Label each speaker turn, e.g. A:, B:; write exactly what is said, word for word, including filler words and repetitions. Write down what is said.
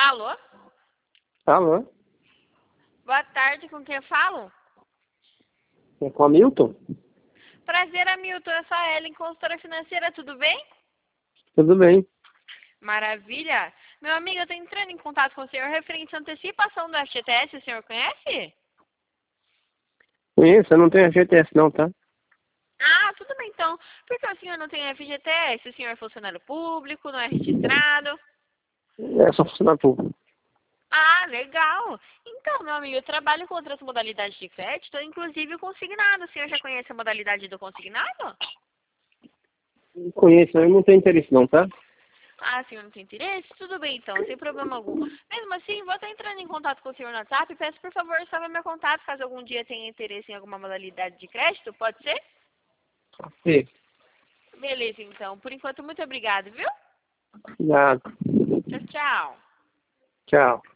A: Alô?
B: Alô?
A: Boa tarde, com quem eu falo?
B: É com a Milton?
A: Prazer, Hamilton. Eu sou a Ellen, consultora financeira, tudo bem?
B: Tudo bem.
A: Maravilha. Meu amigo, eu estou entrando em contato com o senhor referente à antecipação do F G T S, o senhor conhece?
B: Conheço, eu não tenho F G T S não, tá?
A: Ah, tudo bem então. Por que o senhor não tem F G T S? O senhor é funcionário público, não é registrado?
B: É só funcionário público.
A: Ah, legal. Então, meu amigo, eu trabalho com outras modalidades de crédito, inclusive o consignado. O senhor já conhece a modalidade do consignado?
B: Conheço, eu não tenho interesse não, tá?
A: Ah, o senhor não tem interesse? Tudo bem então, sem problema algum. Mesmo assim, vou estar entrando em contato com o senhor no WhatsApp e peço, por favor, salve meu contato caso algum dia tenha interesse em alguma modalidade de crédito, pode ser?
B: Sim.
A: Beleza, então. Por enquanto, muito obrigado, viu?
B: Obrigado.
A: Tchau, tchau.
B: Tchau.